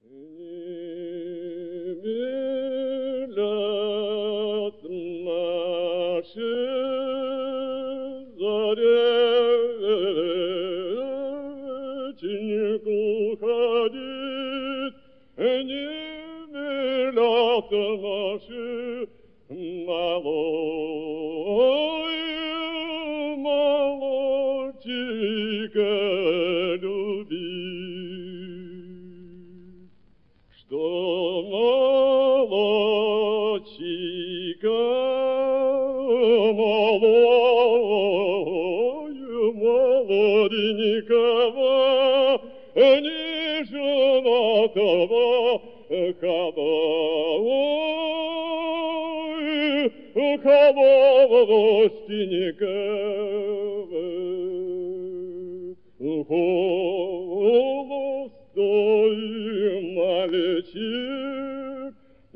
Милят наши заречник уходит, не милят наши молодчика любит. Что молодчика молоденького, не женатого, холостенького. Холостой мальчик,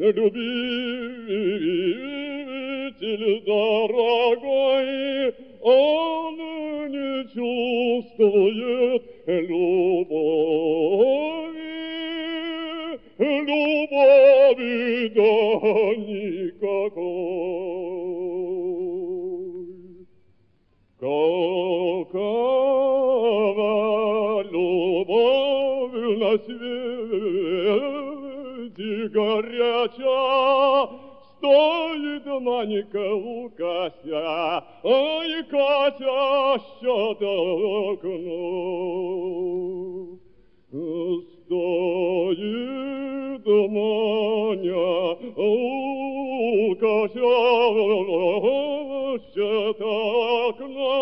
любитель дорогой, он не чувствует любови да никакой. Какова любовь на свете горяча, стоит Манька у Кася, ай, Кася окно. Стоит Маня у Кася окно,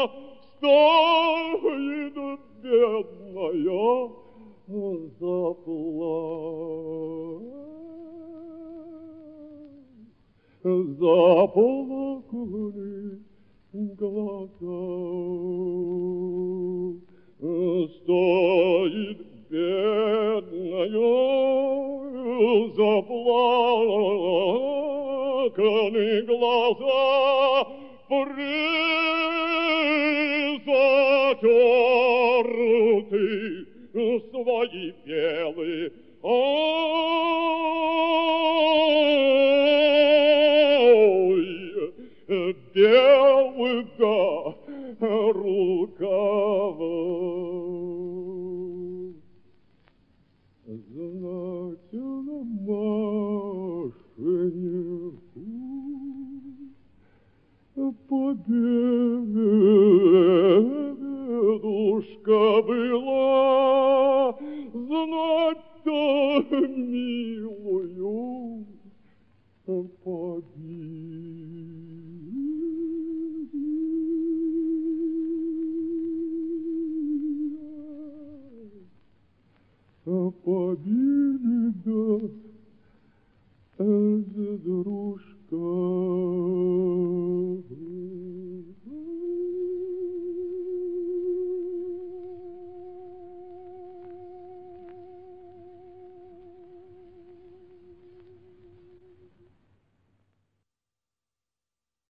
стоит бедная заплакали глаза. Стоит бедная заплаканы глаза, призатерты свои белые, белых рукавов. Знать на Машеньку победушка была, знать-то милую побили, да, дружка.